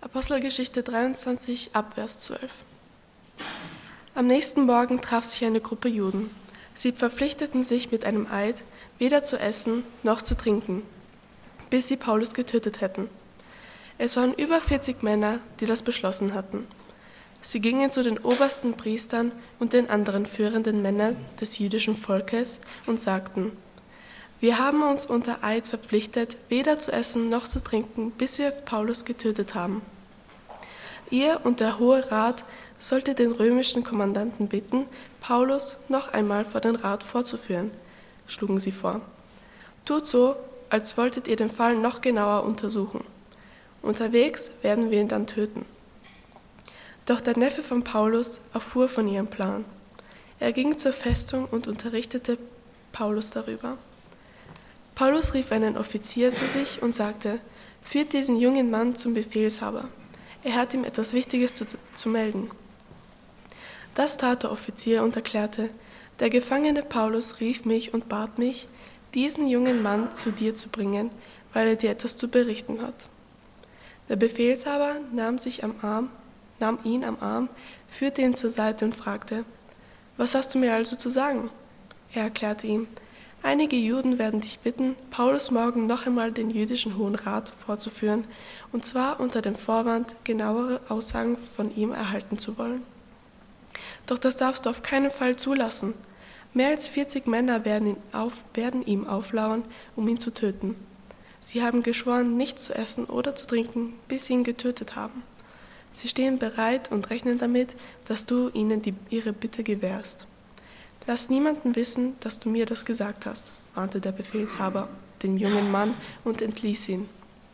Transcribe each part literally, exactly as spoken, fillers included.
Apostelgeschichte dreiundzwanzig, Abvers zwölf. Am nächsten Morgen traf sich eine Gruppe Juden. Sie verpflichteten sich mit einem Eid, weder zu essen noch zu trinken, bis sie Paulus getötet hätten. Es waren über vierzig Männer, die das beschlossen hatten. Sie gingen zu den obersten Priestern und den anderen führenden Männern des jüdischen Volkes und sagten: Wir haben uns unter Eid verpflichtet, weder zu essen noch zu trinken, bis wir Paulus getötet haben. Ihr und der Hohe Rat solltet den römischen Kommandanten bitten, Paulus noch einmal vor den Rat vorzuführen, schlugen sie vor. Tut so, als wolltet ihr den Fall noch genauer untersuchen. Unterwegs werden wir ihn dann töten. Doch der Neffe von Paulus erfuhr von ihrem Plan. Er ging zur Festung und unterrichtete Paulus darüber. Paulus rief einen Offizier zu sich und sagte: Führt diesen jungen Mann zum Befehlshaber. Er hat ihm etwas Wichtiges zu, zu melden. Das tat der Offizier und erklärte: Der Gefangene Paulus rief mich und bat mich, diesen jungen Mann zu dir zu bringen, weil er dir etwas zu berichten hat. Der Befehlshaber nahm, sich am Arm, nahm ihn am Arm, führte ihn zur Seite und fragte: Was hast du mir also zu sagen? Er erklärte ihm: Einige Juden werden dich bitten, Paulus morgen noch einmal den jüdischen Hohen Rat vorzuführen, und zwar unter dem Vorwand, genauere Aussagen von ihm erhalten zu wollen. Doch das darfst du auf keinen Fall zulassen. Mehr als vierzig Männer werden, ihn auf, werden ihm auflauern, um ihn zu töten. Sie haben geschworen, nichts zu essen oder zu trinken, bis sie ihn getötet haben. Sie stehen bereit und rechnen damit, dass du ihnen die, ihre Bitte gewährst. Lass niemanden wissen, dass du mir das gesagt hast, warnte der Befehlshaber den jungen Mann und entließ ihn.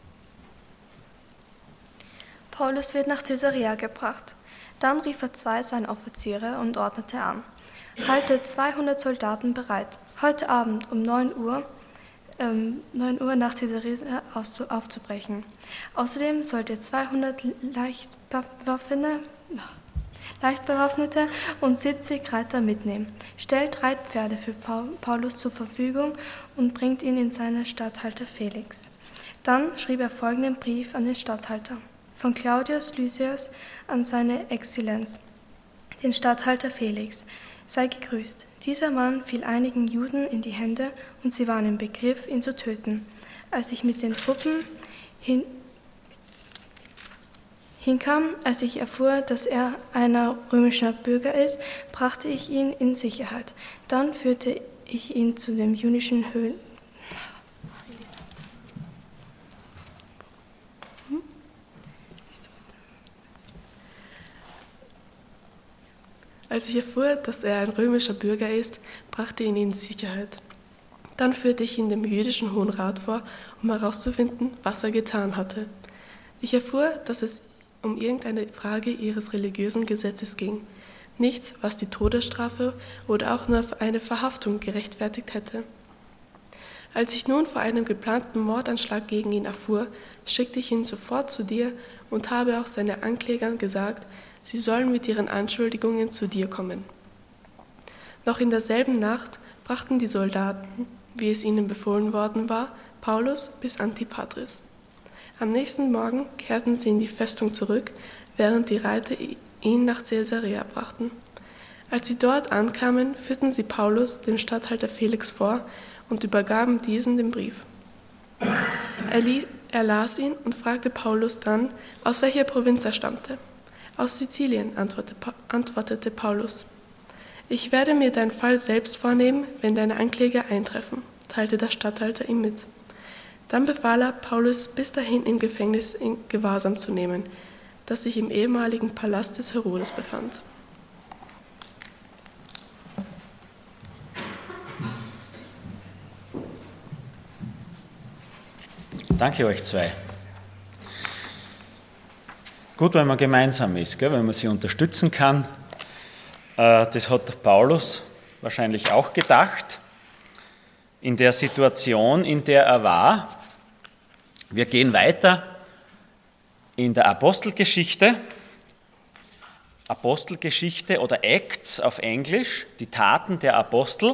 Paulus wird nach Caesarea gebracht. Dann rief er zwei seiner Offiziere und ordnete an: Haltet zweihundert Soldaten bereit, heute Abend um neun Uhr, ähm, neun Uhr nach Caesarea aufzubrechen. Außerdem sollt ihr zweihundert leicht bewaffnete, leicht bewaffnete und siebzig Reiter mitnehmen. Stellt Reitpferde für Paulus zur Verfügung und bringt ihn in seine Statthalter Felix. Dann schrieb er folgenden Brief an den Statthalter: Von Claudius Lysias an seine Exzellenz, den Statthalter Felix. Sei gegrüßt. Dieser Mann fiel einigen Juden in die Hände und sie waren im Begriff, ihn zu töten. Als ich mit den Truppen hin hinkam, als ich erfuhr, dass er ein römischer Bürger ist, brachte ich ihn in Sicherheit. Dann führte ich ihn zu dem jüdischen Höhen. Als ich erfuhr, dass er ein römischer Bürger ist, brachte ich ihn in Sicherheit. Dann führte ich ihn dem jüdischen Hohen Rat vor, um herauszufinden, was er getan hatte. Ich erfuhr, dass es um irgendeine Frage ihres religiösen Gesetzes ging. Nichts, was die Todesstrafe oder auch nur eine Verhaftung gerechtfertigt hätte. Als ich nun vor einem geplanten Mordanschlag gegen ihn erfuhr, schickte ich ihn sofort zu dir und habe auch seinen Anklägern gesagt, sie sollen mit ihren Anschuldigungen zu dir kommen. Noch in derselben Nacht brachten die Soldaten, wie es ihnen befohlen worden war, Paulus bis Antipatris. Am nächsten Morgen kehrten sie in die Festung zurück, während die Reiter ihn nach Caesarea brachten. Als sie dort ankamen, führten sie Paulus dem Statthalter Felix vor und übergaben diesen den Brief. Er, li- er las ihn und fragte Paulus dann, aus welcher Provinz er stammte. Aus Sizilien, antwortete Paulus. Ich werde mir deinen Fall selbst vornehmen, wenn deine Ankläger eintreffen, teilte der Statthalter ihm mit. Dann befahl er, Paulus bis dahin im Gefängnis in Gewahrsam zu nehmen, das sich im ehemaligen Palast des Herodes befand. Danke euch zwei. Gut, wenn man gemeinsam ist, gell, wenn man sich unterstützen kann. Das hat Paulus wahrscheinlich auch gedacht, in der Situation, in der er war. Wir gehen weiter in der Apostelgeschichte. Apostelgeschichte oder Acts auf Englisch, die Taten der Apostel.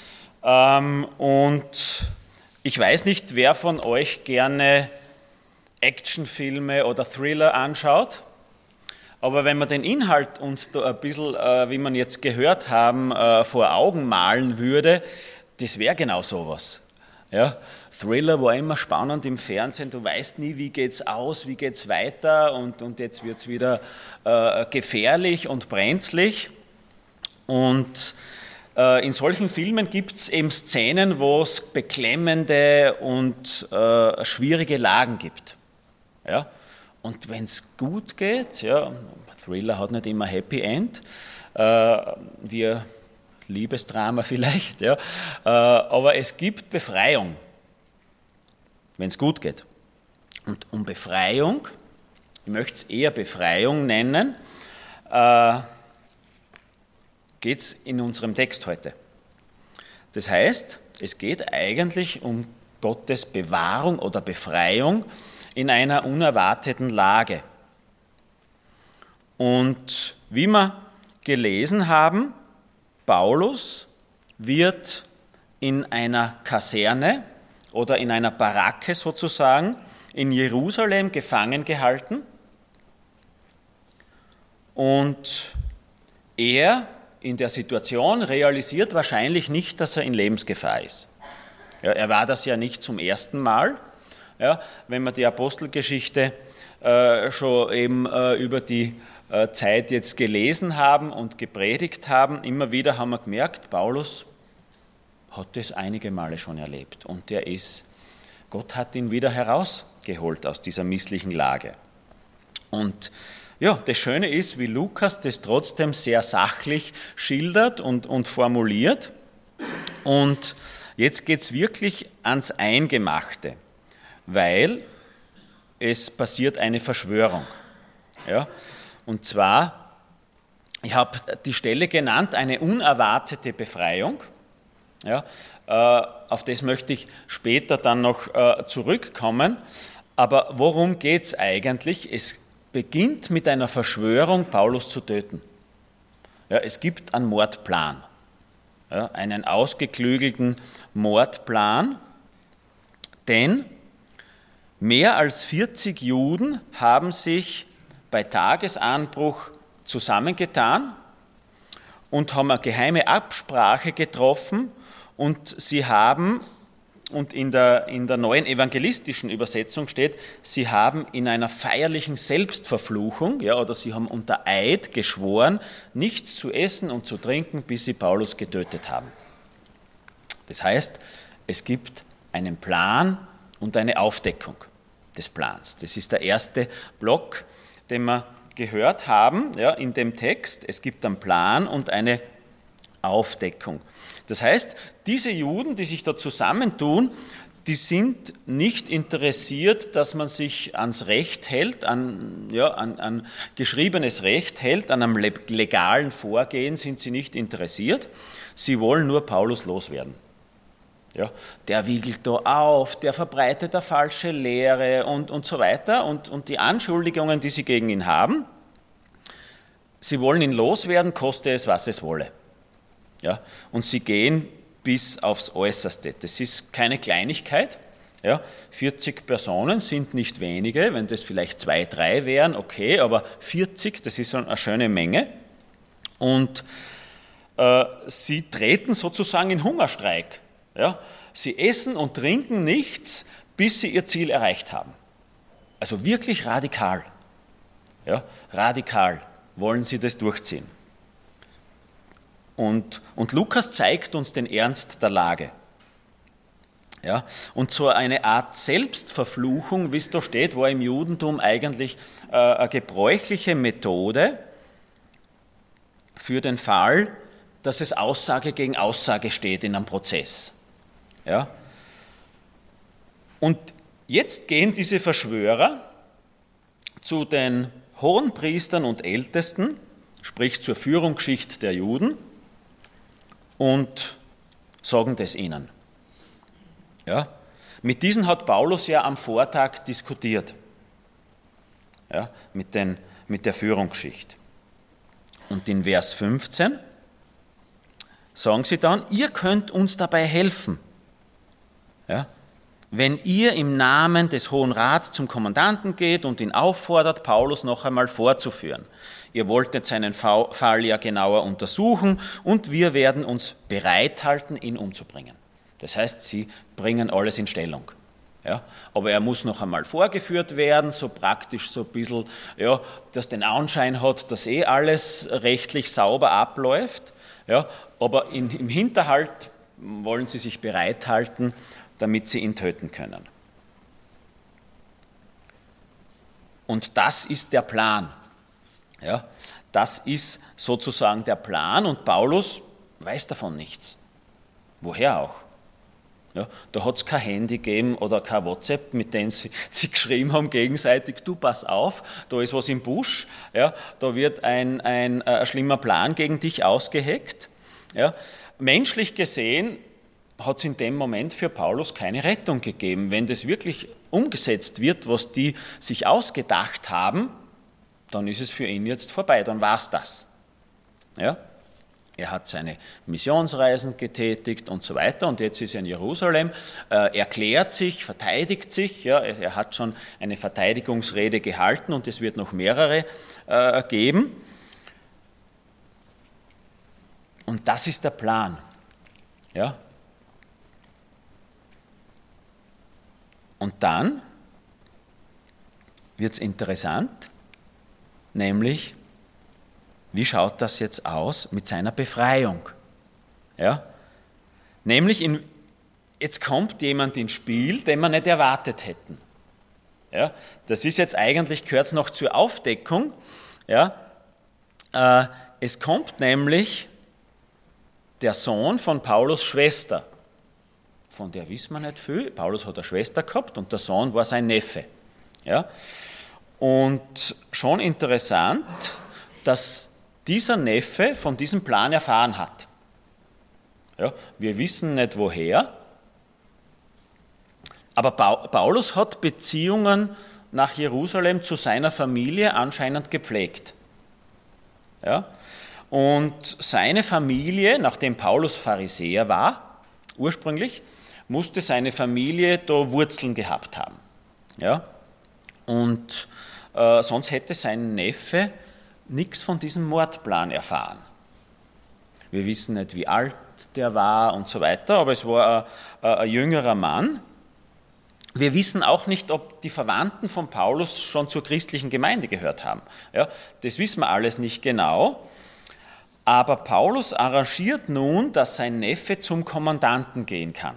Und ich weiß nicht, wer von euch gerne Actionfilme oder Thriller anschaut. Aber wenn man den Inhalt uns da ein bisschen, äh, wie man jetzt gehört haben, äh, vor Augen malen würde, das wäre genau sowas. Ja? Thriller war immer spannend im Fernsehen, du weißt nie, wie geht es aus, wie geht es weiter und, und jetzt wird es wieder äh, gefährlich und brenzlig. Und äh, in solchen Filmen gibt es eben Szenen, wo es beklemmende und äh, schwierige Lagen gibt. Ja? Und wenn es gut geht, ja, Thriller hat nicht immer Happy End, äh, wie Liebesdrama vielleicht, ja, äh, aber es gibt Befreiung, wenn es gut geht. Und um Befreiung, ich möchte es eher Befreiung nennen, äh, geht es in unserem Text heute. Das heißt, es geht eigentlich um Gottes Bewahrung oder Befreiung in einer unerwarteten Lage. Und wie wir gelesen haben, Paulus wird in einer Kaserne oder in einer Baracke sozusagen in Jerusalem gefangen gehalten. Und er in der Situation realisiert wahrscheinlich nicht, dass er in Lebensgefahr ist. Ja, er war das ja nicht zum ersten Mal. Ja, wenn wir die Apostelgeschichte äh, schon eben äh, über die äh, Zeit jetzt gelesen haben und gepredigt haben, immer wieder haben wir gemerkt, Paulus hat das einige Male schon erlebt und er ist, Gott hat ihn wieder herausgeholt aus dieser misslichen Lage. Und ja, das Schöne ist, wie Lukas das trotzdem sehr sachlich schildert und, und formuliert. Und jetzt geht es wirklich ans Eingemachte, weil es passiert eine Verschwörung. Ja? Und zwar, ich habe die Stelle genannt, eine unerwartete Befreiung. Ja? Äh, auf das möchte ich später dann noch äh, zurückkommen. Aber worum geht es eigentlich? Es beginnt mit einer Verschwörung, Paulus zu töten. Ja, es gibt einen Mordplan, ja, einen ausgeklügelten Mordplan, denn mehr als vierzig Juden haben sich bei Tagesanbruch zusammengetan und haben eine geheime Absprache getroffen und sie haben, und in der, in der neuen evangelistischen Übersetzung steht, sie haben in einer feierlichen Selbstverfluchung, ja, oder sie haben unter Eid geschworen, nichts zu essen und zu trinken, bis sie Paulus getötet haben. Das heißt, es gibt einen Plan und eine Aufdeckung des Plans. Das ist der erste Block, den wir gehört haben, ja, in dem Text. Es gibt einen Plan und eine Aufdeckung. Das heißt, diese Juden, die sich da zusammentun, die sind nicht interessiert, dass man sich ans Recht hält, an, ja, an, an geschriebenes Recht hält, an einem legalen Vorgehen sind sie nicht interessiert. Sie wollen nur Paulus loswerden. Ja, der wiegelt da auf, der verbreitet eine falsche Lehre und, und so weiter. Und, und die Anschuldigungen, die sie gegen ihn haben, sie wollen ihn loswerden, koste es, was es wolle. Ja, und sie gehen bis aufs Äußerste. Das ist keine Kleinigkeit. Ja, vierzig Personen sind nicht wenige, wenn das vielleicht zwei, drei wären, okay, aber vierzig, das ist eine schöne Menge. Und äh, sie treten sozusagen in Hungerstreik. Ja, sie essen und trinken nichts, bis sie ihr Ziel erreicht haben. Also wirklich radikal. Ja, radikal wollen sie das durchziehen. Und, und Lukas zeigt uns den Ernst der Lage. Ja, und so eine Art Selbstverfluchung, wie es da steht, war im Judentum eigentlich äh, eine gebräuchliche Methode für den Fall, dass es Aussage gegen Aussage steht in einem Prozess. Ja? Und jetzt gehen diese Verschwörer zu den Hohenpriestern und Ältesten, sprich zur Führungsschicht der Juden, und sagen das ihnen. Ja? Mit diesen hat Paulus ja am Vortag diskutiert, ja? mit, den, mit der Führungsschicht. Und in Vers fünfzehn sagen sie dann, ihr könnt uns dabei helfen. Ja? wenn ihr im Namen des Hohen Rats zum Kommandanten geht und ihn auffordert, Paulus noch einmal vorzuführen. Ihr wolltet seinen Fall ja genauer untersuchen und wir werden uns bereithalten, ihn umzubringen. Das heißt, sie bringen alles in Stellung. Ja, aber er muss noch einmal vorgeführt werden, so praktisch so ein bisschen, ja, dass den Anschein hat, dass eh alles rechtlich sauber abläuft. Ja, aber in, im Hinterhalt wollen sie sich bereithalten, damit sie ihn töten können. Und das ist der Plan. Ja, das ist sozusagen der Plan und Paulus weiß davon nichts. Woher auch? Ja, da hat es kein Handy gegeben oder kein WhatsApp, mit denen sie, sie geschrieben haben gegenseitig, du pass auf, da ist was im Busch, ja, da wird ein, ein, ein schlimmer Plan gegen dich ausgeheckt. Ja. Menschlich gesehen hat es in dem Moment für Paulus keine Rettung gegeben. Wenn das wirklich umgesetzt wird, was die sich ausgedacht haben, dann ist es für ihn jetzt vorbei, dann war es das. Ja. Er hat seine Missionsreisen getätigt und so weiter und jetzt ist er in Jerusalem, äh, erklärt sich, verteidigt sich, ja, er hat schon eine Verteidigungsrede gehalten und es wird noch mehrere äh, geben. Und das ist der Plan. Ja. Und dann wird es interessant, nämlich wie schaut das jetzt aus mit seiner Befreiung? Ja? Nämlich, in, jetzt kommt jemand ins Spiel, den wir nicht erwartet hätten. Ja? Das ist jetzt eigentlich, gehört es noch zur Aufdeckung. Ja? Äh, es kommt nämlich der Sohn von Paulus' Schwester. Von der wissen wir nicht viel. Paulus hat eine Schwester gehabt und der Sohn war sein Neffe. Ja? Und schon interessant, dass dieser Neffe von diesem Plan erfahren hat. Ja, wir wissen nicht woher, aber Paulus hat Beziehungen nach Jerusalem zu seiner Familie anscheinend gepflegt. Ja, und seine Familie, nachdem Paulus Pharisäer war, ursprünglich, musste seine Familie da Wurzeln gehabt haben. Ja, und äh, sonst hätte sein Neffe nichts von diesem Mordplan erfahren. Wir wissen nicht, wie alt der war und so weiter, aber es war ein, ein jüngerer Mann. Wir wissen auch nicht, ob die Verwandten von Paulus schon zur christlichen Gemeinde gehört haben. Ja, das wissen wir alles nicht genau. Aber Paulus arrangiert nun, dass sein Neffe zum Kommandanten gehen kann.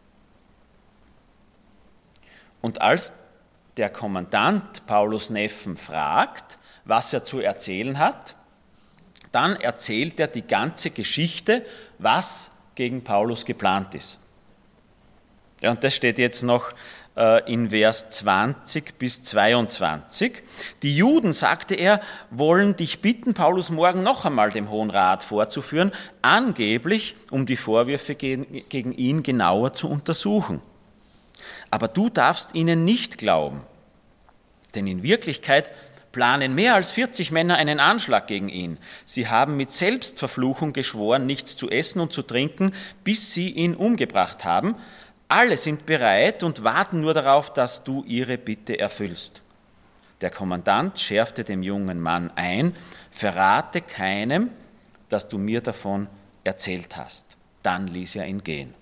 Und als der Kommandant Paulus' Neffen fragt, was er zu erzählen hat, dann erzählt er die ganze Geschichte, was gegen Paulus geplant ist. Ja, und das steht jetzt noch äh, in Vers zwanzig bis zweiundzwanzig. Die Juden, sagte er, wollen dich bitten, Paulus morgen noch einmal dem Hohen Rat vorzuführen, angeblich, um die Vorwürfe gegen, gegen ihn genauer zu untersuchen. Aber du darfst ihnen nicht glauben, denn in Wirklichkeit planen mehr als vierzig Männer einen Anschlag gegen ihn. Sie haben mit Selbstverfluchung geschworen, nichts zu essen und zu trinken, bis sie ihn umgebracht haben. Alle sind bereit und warten nur darauf, dass du ihre Bitte erfüllst. Der Kommandant schärfte dem jungen Mann ein, verrate keinem, dass du mir davon erzählt hast. Dann ließ er ihn gehen.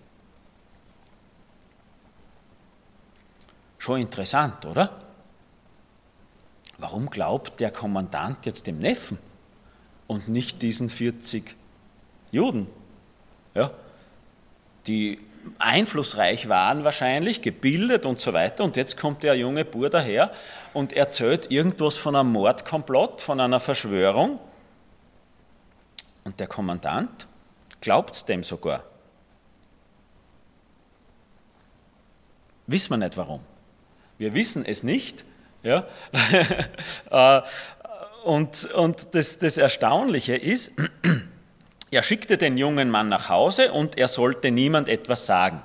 Schon interessant, oder? Warum glaubt der Kommandant jetzt dem Neffen und nicht diesen vierzig Juden, ja, die einflussreich waren wahrscheinlich, gebildet und so weiter, und jetzt kommt der junge Bur daher und erzählt irgendwas von einem Mordkomplott, von einer Verschwörung, und der Kommandant glaubt es dem sogar. Wissen wir nicht warum. Wir wissen es nicht. Ja? und und das, das Erstaunliche ist, er schickte den jungen Mann nach Hause und er sollte niemand etwas sagen.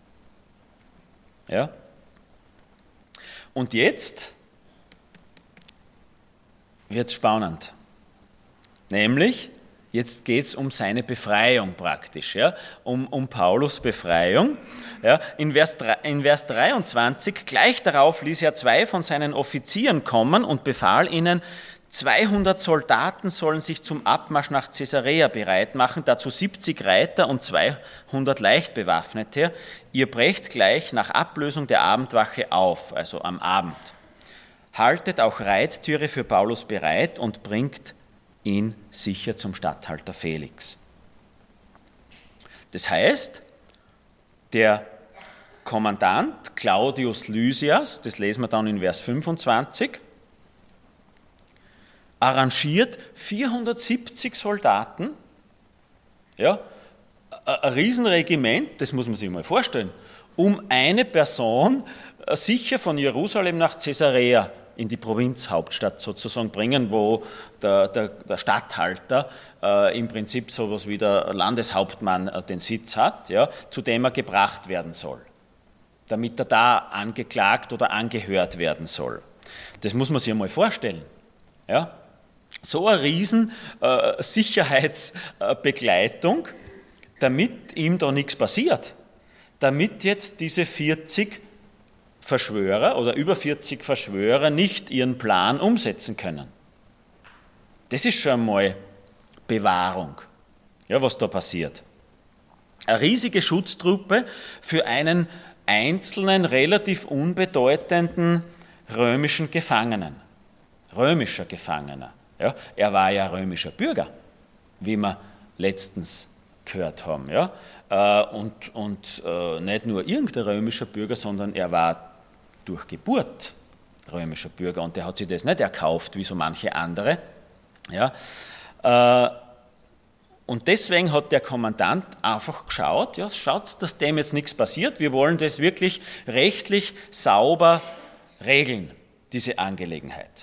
Ja? Und jetzt wird es spannend. Nämlich, Jetzt geht es um seine Befreiung praktisch, ja? um, um Paulus Befreiung. Ja? In, Vers, in Vers dreiundzwanzig, gleich darauf ließ er zwei von seinen Offizieren kommen und befahl ihnen, zweihundert Soldaten sollen sich zum Abmarsch nach Caesarea bereit machen, dazu siebzig Reiter und zweihundert Leichtbewaffnete. Ihr brecht gleich nach Ablösung der Abendwache auf, also am Abend. Haltet auch Reittüre für Paulus bereit und bringt ihn sicher zum Statthalter Felix. Das heißt, der Kommandant Claudius Lysias, das lesen wir dann in Vers fünfundzwanzig, arrangiert vierhundertsiebzig Soldaten, ja, ein Riesenregiment, das muss man sich mal vorstellen, um eine Person sicher von Jerusalem nach Caesarea in die Provinzhauptstadt sozusagen bringen, wo der, der, der Statthalter äh, im Prinzip sowas wie der Landeshauptmann äh, den Sitz hat, ja, zu dem er gebracht werden soll, damit er da angeklagt oder angehört werden soll. Das muss man sich einmal vorstellen. Ja? So eine riesen äh, Sicherheitsbegleitung, damit ihm da nichts passiert, damit jetzt diese vierzig Verschwörer oder über vierzig Verschwörer nicht ihren Plan umsetzen können. Das ist schon einmal Bewahrung, ja, was da passiert. Eine riesige Schutztruppe für einen einzelnen, relativ unbedeutenden römischen Gefangenen, römischer Gefangener. Ja, er war ja römischer Bürger, wie wir letztens gehört haben. Ja? Und, und nicht nur irgendein römischer Bürger, sondern er war durch Geburt römischer Bürger und der hat sich das nicht erkauft, wie so manche andere. Ja? Und deswegen hat der Kommandant einfach geschaut, ja, schaut, dass dem jetzt nichts passiert, wir wollen das wirklich rechtlich sauber regeln, diese Angelegenheit.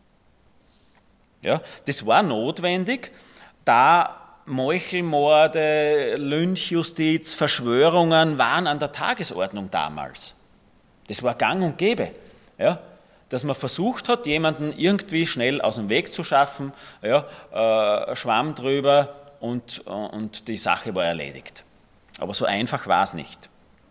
Ja, das war notwendig, da Meuchelmorde, Lynchjustiz, Verschwörungen waren an der Tagesordnung damals. Das war gang und gäbe, ja, dass man versucht hat, jemanden irgendwie schnell aus dem Weg zu schaffen, ja, äh, Schwamm drüber und, und die Sache war erledigt. Aber so einfach war es nicht.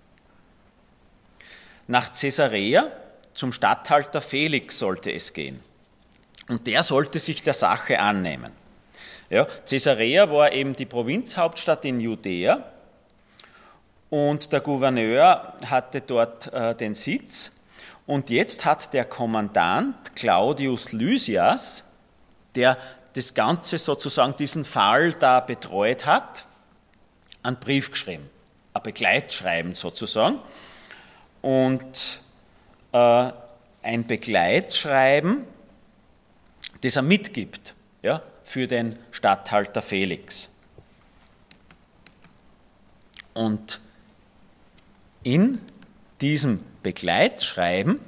Nach Caesarea zum Statthalter Felix sollte es gehen. Und der sollte sich der Sache annehmen. Ja, Caesarea war eben die Provinzhauptstadt in Judäa und der Gouverneur hatte dort äh, den Sitz. Und jetzt hat der Kommandant Claudius Lysias, der das Ganze sozusagen, diesen Fall da betreut hat, einen Brief geschrieben, ein Begleitschreiben sozusagen. Und äh, ein Begleitschreiben, das er mitgibt, ja, für den Statthalter Felix. Und in diesem Begleitschreiben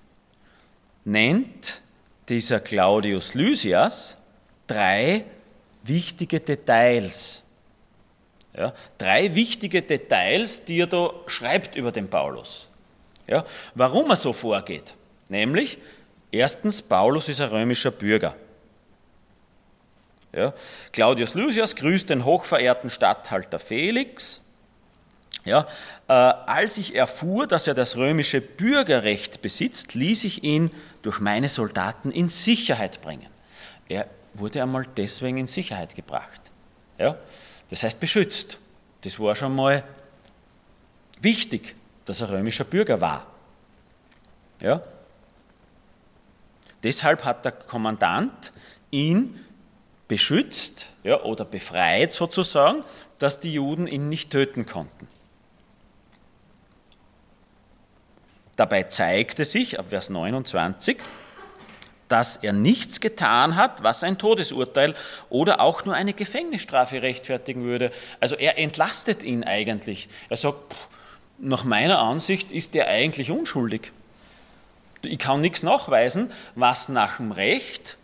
nennt dieser Claudius Lysias drei wichtige Details. Ja, drei wichtige Details, die er da schreibt über den Paulus. Ja, warum er so vorgeht. Nämlich, erstens, Paulus ist ein römischer Bürger. Ja, Claudius Lysias grüßt den hochverehrten Statthalter Felix. Ja, äh, als ich erfuhr, dass er das römische Bürgerrecht besitzt, ließ ich ihn durch meine Soldaten in Sicherheit bringen. Er wurde einmal deswegen in Sicherheit gebracht. Ja, das heißt beschützt. Das war schon mal wichtig, dass er römischer Bürger war. Ja. Deshalb hat der Kommandant ihn beschützt, ja, oder befreit sozusagen, dass die Juden ihn nicht töten konnten. Dabei zeigte sich, ab Vers neunundzwanzig, dass er nichts getan hat, was ein Todesurteil oder auch nur eine Gefängnisstrafe rechtfertigen würde. Also er entlastet ihn eigentlich. Er sagt, pff, nach meiner Ansicht ist er eigentlich unschuldig. Ich kann nichts nachweisen, was nach dem Recht,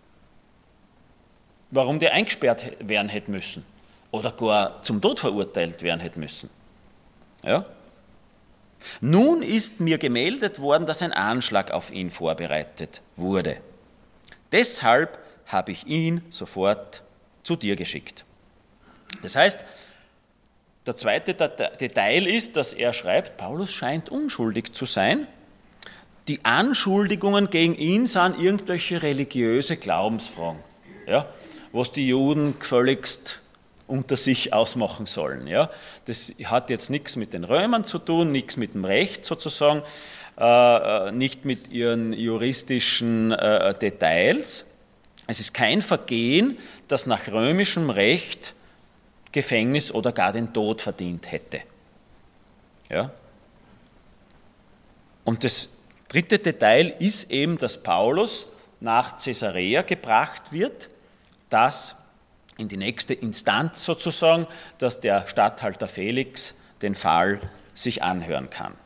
warum der eingesperrt werden hätte müssen oder gar zum Tod verurteilt werden hätte müssen. Ja? Nun ist mir gemeldet worden, dass ein Anschlag auf ihn vorbereitet wurde. Deshalb habe ich ihn sofort zu dir geschickt. Das heißt, der zweite Detail ist, dass er schreibt, Paulus scheint unschuldig zu sein. Die Anschuldigungen gegen ihn sind irgendwelche religiöse Glaubensfragen, ja, was die Juden gefälligst unter sich ausmachen sollen. Ja. Das hat jetzt nichts mit den Römern zu tun, nichts mit dem Recht sozusagen, äh, nicht mit ihren juristischen äh, Details. Es ist kein Vergehen, das nach römischem Recht Gefängnis oder gar den Tod verdient hätte. Ja. Und das dritte Detail ist eben, dass Paulus nach Caesarea gebracht wird, dass in die nächste Instanz sozusagen, dass der Statthalter Felix den Fall sich anhören kann.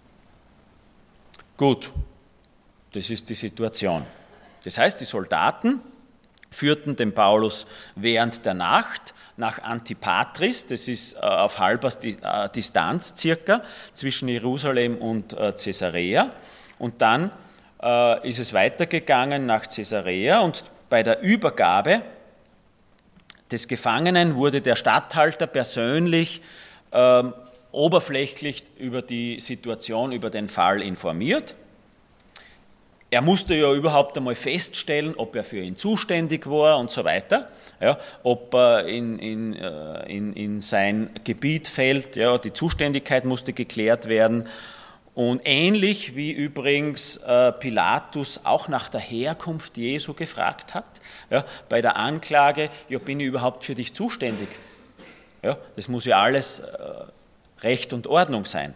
Gut, das ist die Situation. Das heißt, die Soldaten führten den Paulus während der Nacht nach Antipatris, das ist auf halber Distanz circa zwischen Jerusalem und Caesarea. Und dann äh, ist es weitergegangen nach Caesarea und bei der Übergabe des Gefangenen wurde der Statthalter persönlich äh, oberflächlich über die Situation, über den Fall informiert. Er musste ja überhaupt einmal feststellen, ob er für ihn zuständig war und so weiter, ja, ob er in, in, in, in sein Gebiet fällt, ja, die Zuständigkeit musste geklärt werden. Und ähnlich wie übrigens äh, Pilatus auch nach der Herkunft Jesu gefragt hat, ja, bei der Anklage, ja, bin ich überhaupt für dich zuständig? Ja, das muss ja alles äh, Recht und Ordnung sein.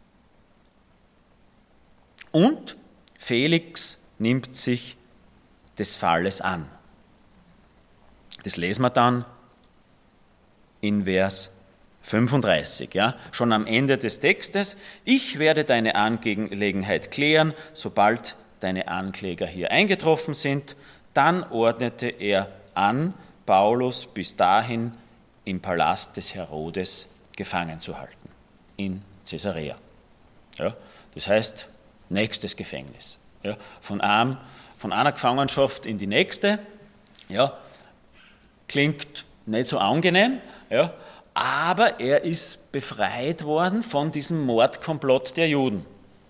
Und Felix nimmt sich des Falles an. Das lesen wir dann in Vers fünfunddreißig, ja, schon am Ende des Textes. Ich werde deine Angelegenheit klären, sobald deine Ankläger hier eingetroffen sind. Dann ordnete er an, Paulus bis dahin im Palast des Herodes gefangen zu halten, in Caesarea. Ja, das heißt, nächstes Gefängnis. Ja, von, einem, von einer Gefangenschaft in die nächste, ja, klingt nicht so angenehm, ja, aber er ist befreit worden von diesem Mordkomplott der Juden.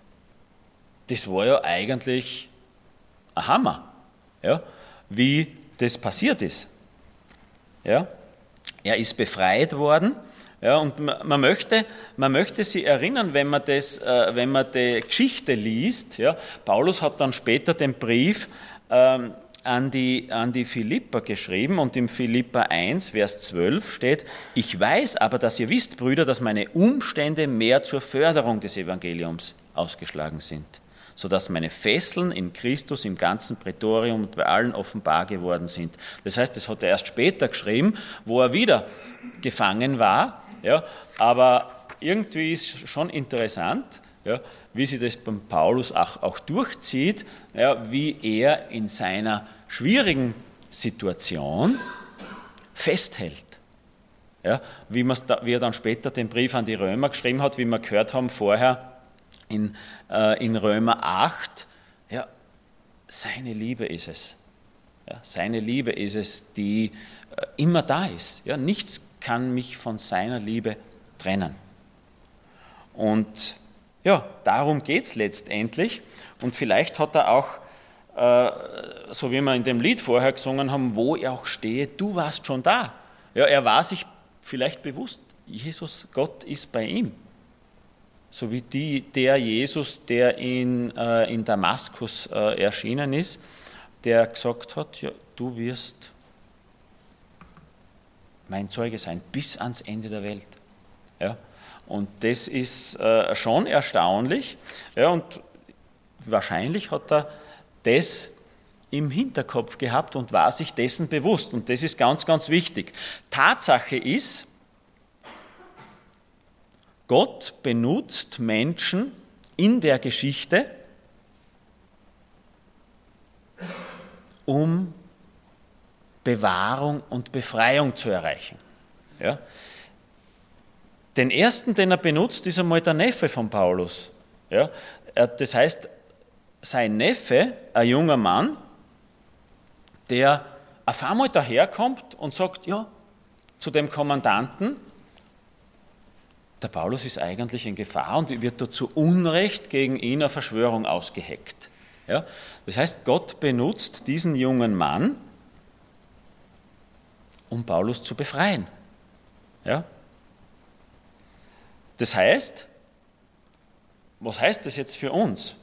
Das war ja eigentlich ein Hammer, ja, wie das passiert ist. Ja, er ist befreit worden, ja, und man möchte, man möchte sich erinnern, wenn man, das, äh, wenn man die Geschichte liest. Ja, Paulus hat dann später den Brief ähm, an die, an die Philipper geschrieben und im Philipper eins, Vers zwölf steht, ich weiß aber, dass ihr wisst, Brüder, dass meine Umstände mehr zur Förderung des Evangeliums ausgeschlagen sind, sodass meine Fesseln in Christus im ganzen Prätorium und bei allen offenbar geworden sind. Das heißt, das hat er erst später geschrieben, wo er wieder gefangen war, ja, aber irgendwie ist schon interessant, ja, wie sich das beim Paulus auch, auch durchzieht, ja, wie er in seiner schwierigen Situation festhält. Ja, wie, da, wie er dann später den Brief an die Römer geschrieben hat, wie wir gehört haben vorher in, äh, in Römer acht, ja, seine Liebe ist es. Ja, seine Liebe ist es, die äh, immer da ist. Ja, nichts kann mich von seiner Liebe trennen. Und ja, darum geht es letztendlich. Und vielleicht hat er auch, äh, so wie wir in dem Lied vorher gesungen haben, wo er auch stehe, du warst schon da. Ja, er war sich vielleicht bewusst, Jesus, Gott ist bei ihm. So wie die, der Jesus, der in, äh, in Damaskus äh, erschienen ist, der gesagt hat, ja, du wirst mein Zeuge sein bis ans Ende der Welt. Ja. Und das ist äh, schon erstaunlich. Ja, und wahrscheinlich hat er das im Hinterkopf gehabt und war sich dessen bewusst. Und das ist ganz, ganz wichtig. Tatsache ist, Gott benutzt Menschen in der Geschichte, um Bewahrung und Befreiung zu erreichen. Ja? Den ersten, den er benutzt, ist einmal der Neffe von Paulus. Ja? Das heißt, sein Neffe, ein junger Mann, der auf einmal daherkommt und sagt, ja, zu dem Kommandanten, der Paulus ist eigentlich in Gefahr und wird da zu Unrecht gegen ihn eine Verschwörung ausgeheckt. Ja? Das heißt, Gott benutzt diesen jungen Mann, um Paulus zu befreien. Ja? Das heißt, was heißt das jetzt für uns?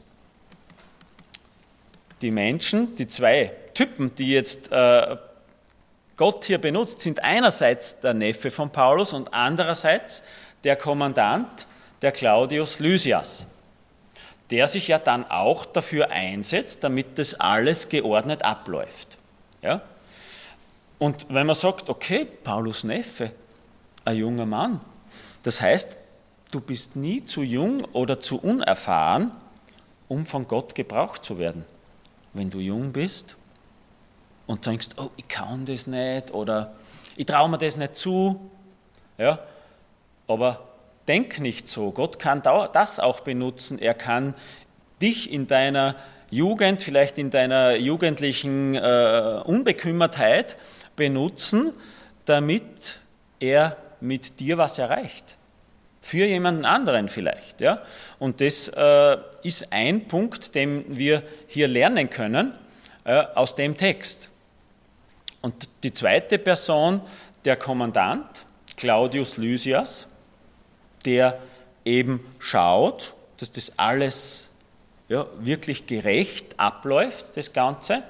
Die Menschen, die zwei Typen, die jetzt äh, Gott hier benutzt, sind einerseits der Neffe von Paulus und andererseits der Kommandant, der Claudius Lysias, der sich ja dann auch dafür einsetzt, damit das alles geordnet abläuft. Ja? Und wenn man sagt, okay, Paulus Neffe, ein junger Mann, das heißt, du bist nie zu jung oder zu unerfahren, um von Gott gebraucht zu werden. Wenn du jung bist und denkst, oh, ich kann das nicht oder ich traue mir das nicht zu, ja, aber denk nicht so. Gott kann das auch benutzen. Er kann dich in deiner Jugend, vielleicht in deiner jugendlichen äh, Unbekümmertheit benutzen, damit er mit dir was erreicht. Für jemanden anderen vielleicht. Ja? Und das äh, ist ein Punkt, den wir hier lernen können äh, aus dem Text. Und die zweite Person, der Kommandant, Claudius Lysias, der eben schaut, dass das alles ja, wirklich gerecht abläuft, das Ganze,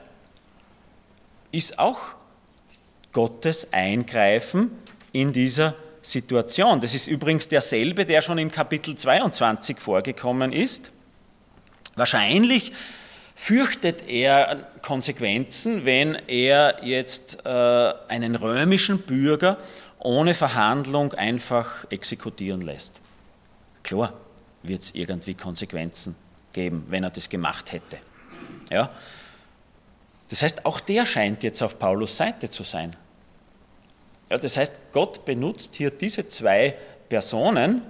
ist auch Gottes Eingreifen in dieser Situation. Das ist übrigens derselbe, der schon im Kapitel zweiundzwanzig vorgekommen ist. Wahrscheinlich fürchtet er Konsequenzen, wenn er jetzt äh, einen römischen Bürger ohne Verhandlung einfach exekutieren lässt. Klar wird es irgendwie Konsequenzen geben, wenn er das gemacht hätte. Ja? Das heißt, auch der scheint jetzt auf Paulus Seite zu sein. Ja, das heißt, Gott benutzt hier diese zwei Personen,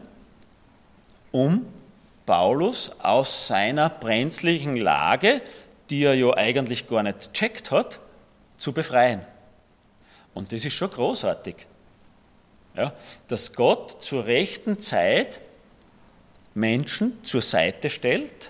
um Paulus aus seiner brenzlichen Lage, die er ja eigentlich gar nicht gecheckt hat, zu befreien. Und das ist schon großartig. Ja, dass Gott zur rechten Zeit Menschen zur Seite stellt,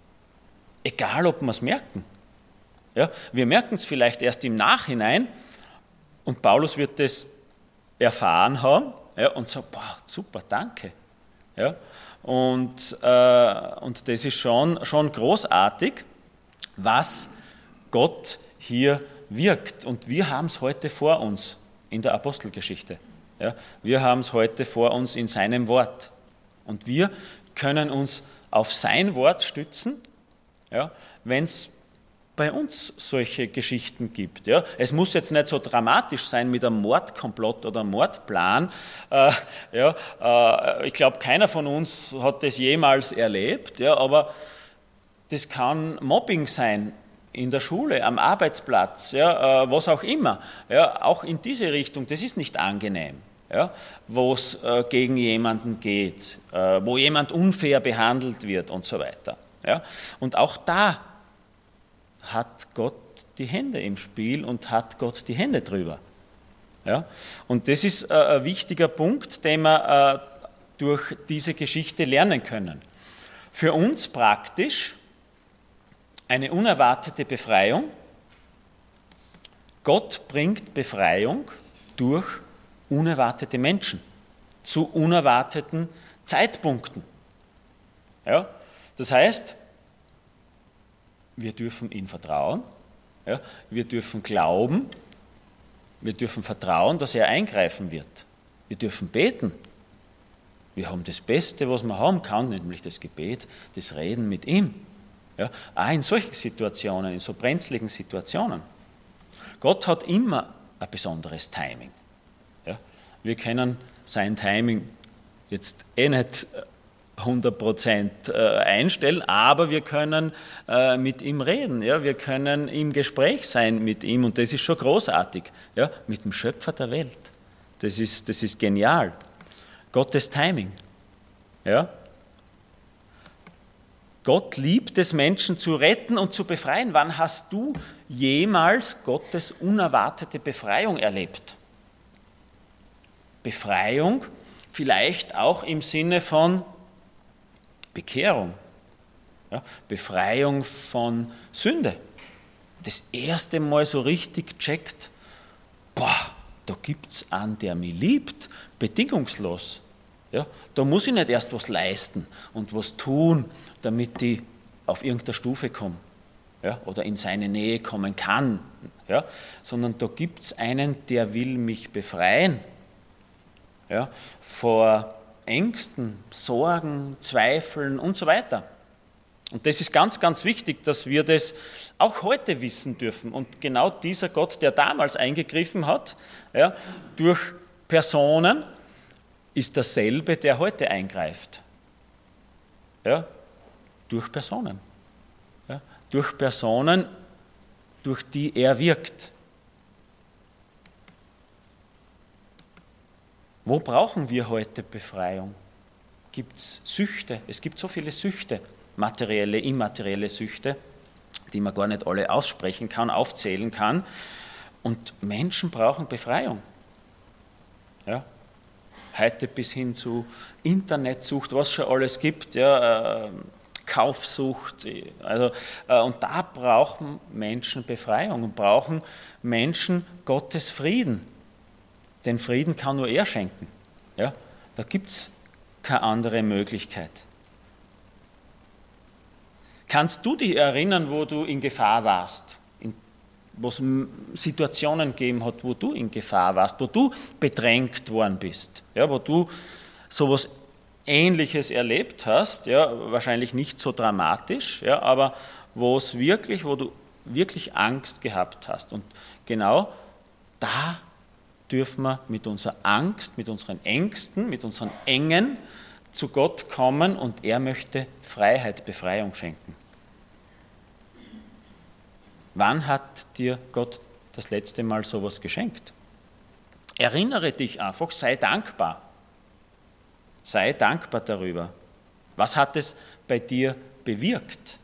egal ob wir es merken. Ja, wir merken es vielleicht erst im Nachhinein und Paulus wird das erfahren haben, ja, und sagt, boah, super, danke. Ja, und, äh, und das ist schon, schon großartig, was Gott hier wirkt. Und wir haben es heute vor uns in der Apostelgeschichte. Ja, wir haben es heute vor uns in seinem Wort. Und wir können uns auf sein Wort stützen, ja, wenn es bei uns solche Geschichten gibt. Ja. Es muss jetzt nicht so dramatisch sein mit einem Mordkomplott oder einem Mordplan. Äh, ja, äh, ich glaube, keiner von uns hat das jemals erlebt, ja, aber das kann Mobbing sein in der Schule, am Arbeitsplatz, ja, äh, was auch immer. Ja, auch in diese Richtung, das ist nicht angenehm. Ja, wo es äh, gegen jemanden geht, äh, wo jemand unfair behandelt wird und so weiter. Ja. Und auch da hat Gott die Hände im Spiel und hat Gott die Hände drüber. Ja. Und das ist äh, ein wichtiger Punkt, den wir äh, durch diese Geschichte lernen können. Für uns praktisch eine unerwartete Befreiung. Gott bringt Befreiung durch unerwartete Menschen, zu unerwarteten Zeitpunkten. Ja, das heißt, wir dürfen ihm vertrauen, ja, wir dürfen glauben, wir dürfen vertrauen, dass er eingreifen wird. Wir dürfen beten. Wir haben das Beste, was man haben kann, nämlich das Gebet, das Reden mit ihm. Ja, auch in solchen Situationen, in so brenzligen Situationen. Gott hat immer ein besonderes Timing. Ja, wir können sein Timing jetzt eh nicht hundert Prozent einstellen, aber wir können äh, mit ihm reden, ja? Wir können im Gespräch sein mit ihm und das ist schon großartig, ja? Mit dem Schöpfer der Welt. Das ist, das ist genial. Gottes Timing. Ja? Gott liebt es, Menschen zu retten und zu befreien. Wann hast du jemals Gottes unerwartete Befreiung erlebt? Befreiung vielleicht auch im Sinne von Bekehrung, ja, Befreiung von Sünde. Das erste Mal so richtig checkt, boah, da gibt es einen, der mich liebt, bedingungslos. Ja, da muss ich nicht erst was leisten und was tun, damit ich auf irgendeine Stufe komme, ja, oder in seine Nähe kommen kann, ja, sondern da gibt es einen, der will mich befreien, ja, vor Ängsten, Sorgen, Zweifeln und so weiter. Und das ist ganz, ganz wichtig, dass wir das auch heute wissen dürfen. Und genau dieser Gott, der damals eingegriffen hat, ja, durch Personen, ist derselbe, der heute eingreift. Ja, durch Personen. Ja, durch Personen, durch die er wirkt. Wo brauchen wir heute Befreiung? Gibt es Süchte? Es gibt so viele Süchte, materielle, immaterielle Süchte, die man gar nicht alle aussprechen kann, aufzählen kann. Und Menschen brauchen Befreiung. Ja? Heute bis hin zu Internetsucht, was schon alles gibt, ja, äh, Kaufsucht. Also, äh, und da brauchen Menschen Befreiung und brauchen Menschen Gottes Frieden. Den Frieden kann nur er schenken. Ja? Da gibt es keine andere Möglichkeit. Kannst du dich erinnern, wo du in Gefahr warst? Wo es Situationen gegeben hat, wo du in Gefahr warst, wo du bedrängt worden bist, ja, wo du sowas Ähnliches erlebt hast, ja, wahrscheinlich nicht so dramatisch, ja, aber wo es wirklich, wo du wirklich Angst gehabt hast. Und genau da dürfen wir mit unserer Angst, mit unseren Ängsten, mit unseren Engen zu Gott kommen und er möchte Freiheit, Befreiung schenken. Wann hat dir Gott das letzte Mal sowas geschenkt? Erinnere dich einfach, sei dankbar. Sei dankbar darüber. Was hat es bei dir bewirkt?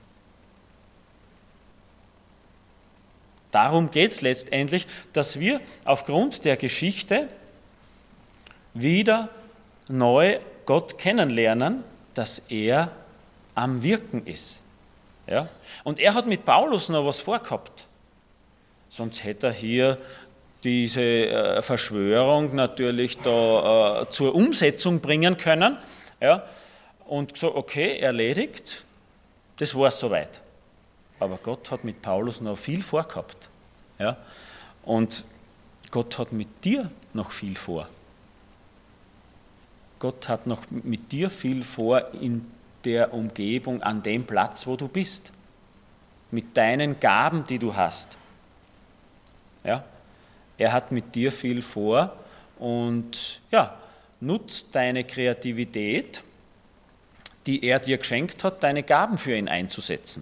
Darum geht es letztendlich, dass wir aufgrund der Geschichte wieder neu Gott kennenlernen, dass er am Wirken ist. Ja? Und er hat mit Paulus noch was vorgehabt. Sonst hätte er hier diese äh, Verschwörung natürlich da äh, zur Umsetzung bringen können. Ja? Und gesagt, okay, erledigt, das war es soweit. Aber Gott hat mit Paulus noch viel vorgehabt. Ja? Und Gott hat mit dir noch viel vor. Gott hat noch mit dir viel vor in der Umgebung, an dem Platz, wo du bist. Mit deinen Gaben, die du hast. Ja? Er hat mit dir viel vor und ja, nutzt deine Kreativität, die er dir geschenkt hat, deine Gaben für ihn einzusetzen.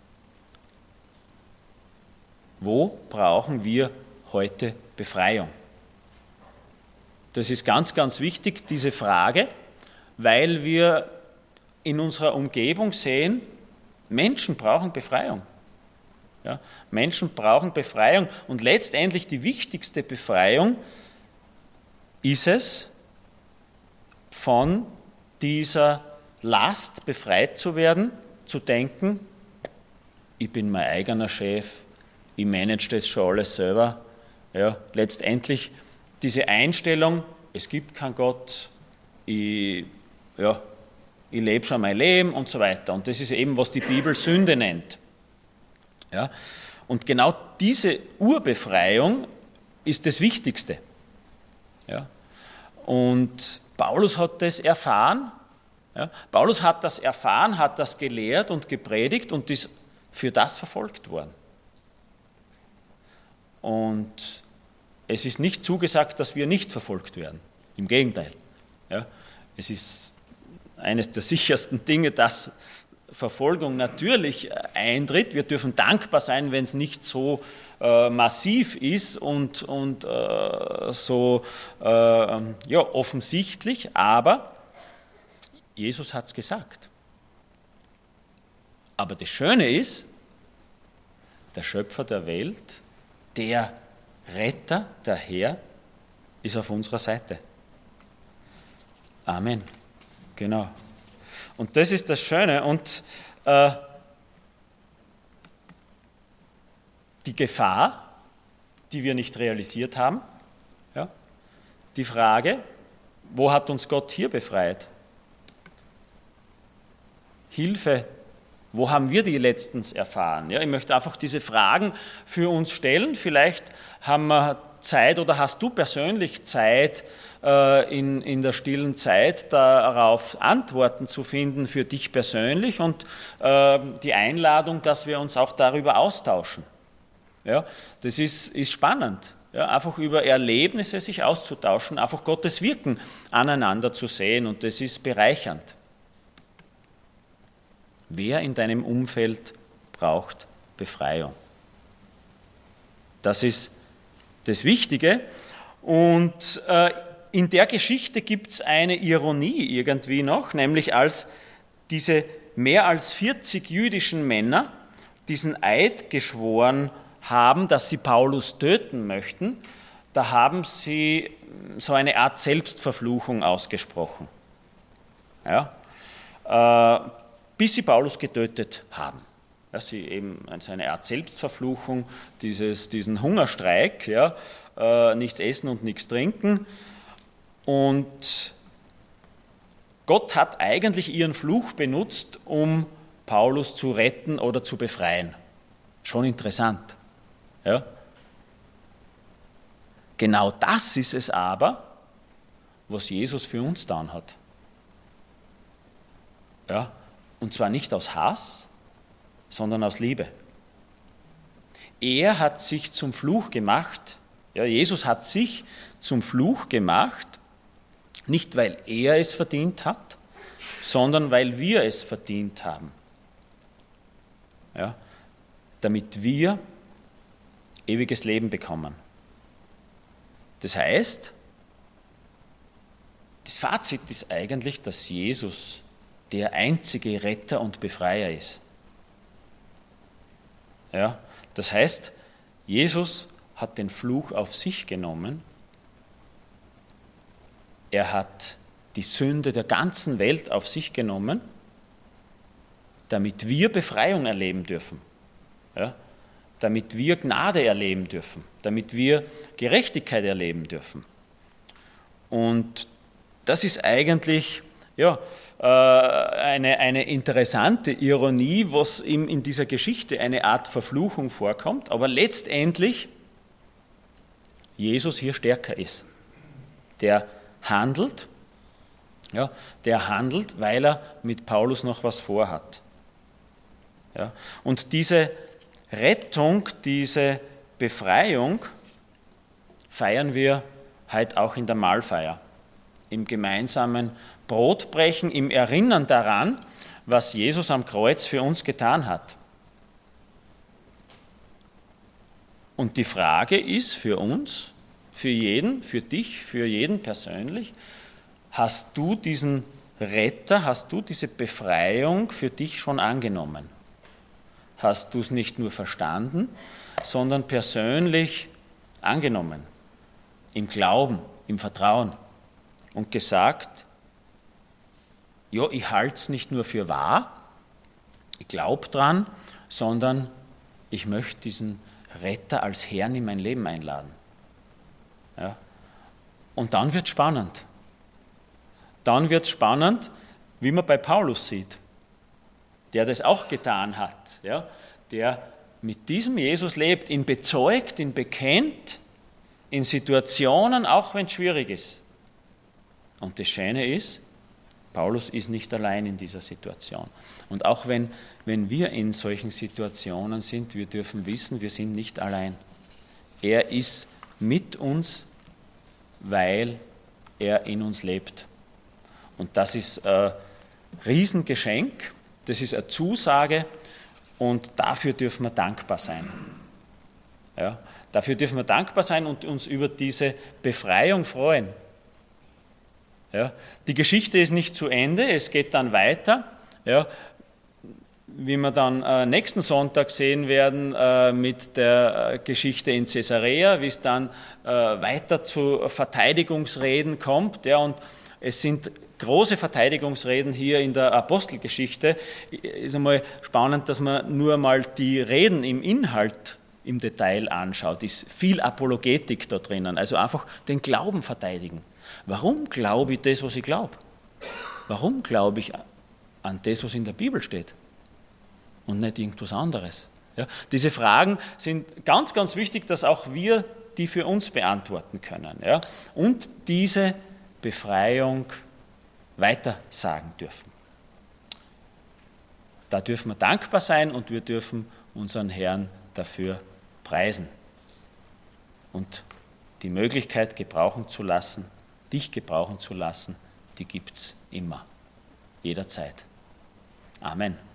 Wo brauchen wir heute Befreiung? Das ist ganz, ganz wichtig, diese Frage, weil wir in unserer Umgebung sehen, Menschen brauchen Befreiung. Ja, Menschen brauchen Befreiung und letztendlich die wichtigste Befreiung ist es, von dieser Last befreit zu werden, zu denken, ich bin mein eigener Chef, ich manage das schon alles selber. Ja, letztendlich diese Einstellung, es gibt keinen Gott, ich, ja, ich lebe schon mein Leben und so weiter. Und das ist eben, was die Bibel Sünde nennt. Ja, und genau diese Urbefreiung ist das Wichtigste. Ja, und Paulus hat das erfahren. Ja, Paulus hat das erfahren, hat das gelehrt und gepredigt und ist für das verfolgt worden. Und es ist nicht zugesagt, dass wir nicht verfolgt werden. Im Gegenteil. Ja, es ist eines der sichersten Dinge, dass Verfolgung natürlich eintritt. Wir dürfen dankbar sein, wenn es nicht so äh, massiv ist und, und äh, so äh, ja, offensichtlich, aber Jesus hat es gesagt. Aber das Schöne ist, der Schöpfer der Welt, der Retter, der Herr, ist auf unserer Seite. Amen. Genau. Und das ist das Schöne. Und äh, die Gefahr, die wir nicht realisiert haben, ja, die Frage, wo hat uns Gott hier befreit? Hilfe, wo haben wir die letztens erfahren? Ja, ich möchte einfach diese Fragen für uns stellen. Vielleicht haben wir Zeit oder hast du persönlich Zeit, äh, in, in der stillen Zeit darauf Antworten zu finden für dich persönlich und äh, die Einladung, dass wir uns auch darüber austauschen. Ja, das ist, ist spannend, ja, einfach über Erlebnisse sich auszutauschen, einfach Gottes Wirken aneinander zu sehen und das ist bereichernd. Wer in deinem Umfeld braucht Befreiung? Das ist das Wichtige und äh, in der Geschichte gibt es eine Ironie irgendwie noch, nämlich als diese mehr als vierzig jüdischen Männer diesen Eid geschworen haben, dass sie Paulus töten möchten, da haben sie so eine Art Selbstverfluchung ausgesprochen. Ja, äh, bis sie Paulus getötet haben. Ja, sie eben so eine Art Selbstverfluchung, dieses, diesen Hungerstreik, ja, äh, nichts essen und nichts trinken. Und Gott hat eigentlich ihren Fluch benutzt, um Paulus zu retten oder zu befreien. Schon interessant. Ja? Genau das ist es aber, was Jesus für uns getan hat. Ja? Und zwar nicht aus Hass, sondern aus Liebe. Er hat sich zum Fluch gemacht, ja, Jesus hat sich zum Fluch gemacht, nicht weil er es verdient hat, sondern weil wir es verdient haben. Ja? Damit wir ewiges Leben bekommen. Das heißt, das Fazit ist eigentlich, dass Jesus der einzige Retter und Befreier ist. Ja, das heißt, Jesus hat den Fluch auf sich genommen. Er hat die Sünde der ganzen Welt auf sich genommen, damit wir Befreiung erleben dürfen. Ja, damit wir Gnade erleben dürfen, damit wir Gerechtigkeit erleben dürfen. Und das ist eigentlich ja, eine, eine interessante Ironie, was ihm in dieser Geschichte eine Art Verfluchung vorkommt, aber letztendlich Jesus hier stärker ist. Der handelt, ja, der handelt, weil er mit Paulus noch was vorhat. Ja, und diese Rettung, diese Befreiung feiern wir heute auch in der Mahlfeier, im gemeinsamen Brotbrechen, im Erinnern daran, was Jesus am Kreuz für uns getan hat. Und die Frage ist für uns, für jeden, für dich, für jeden persönlich, hast du diesen Retter, hast du diese Befreiung für dich schon angenommen? Hast du es nicht nur verstanden, sondern persönlich angenommen, im Glauben, im Vertrauen und gesagt, ja, ich halte es nicht nur für wahr, ich glaube dran, sondern ich möchte diesen Retter als Herrn in mein Leben einladen. Ja. Und dann wird es spannend. Dann wird es spannend, wie man bei Paulus sieht, der das auch getan hat, ja, der mit diesem Jesus lebt, ihn bezeugt, ihn bekennt, in Situationen, auch wenn es schwierig ist. Und das Schöne ist, Paulus ist nicht allein in dieser Situation. Und auch wenn, wenn wir in solchen Situationen sind, wir dürfen wissen, wir sind nicht allein. Er ist mit uns, weil er in uns lebt. Und das ist ein Riesengeschenk, das ist eine Zusage und dafür dürfen wir dankbar sein. Ja, dafür dürfen wir dankbar sein und uns über diese Befreiung freuen. Ja, die Geschichte ist nicht zu Ende, es geht dann weiter. Ja, wie wir dann äh, nächsten Sonntag sehen werden äh, mit der äh, Geschichte in Caesarea, wie es dann äh, weiter zu Verteidigungsreden kommt. Ja, und es sind große Verteidigungsreden hier in der Apostelgeschichte. Ist einmal spannend, dass man nur mal die Reden im Inhalt im Detail anschaut. Ist viel Apologetik da drinnen, also einfach den Glauben verteidigen. Warum glaube ich das, was ich glaube? Warum glaube ich an das, was in der Bibel steht? Und nicht irgendwas anderes. Ja, diese Fragen sind ganz, ganz wichtig, dass auch wir die für uns beantworten können. Ja, und diese Befreiung weitersagen dürfen. Da dürfen wir dankbar sein und wir dürfen unseren Herrn dafür preisen. Und die Möglichkeit gebrauchen zu lassen, dich gebrauchen zu lassen, die gibt es immer, jederzeit. Amen.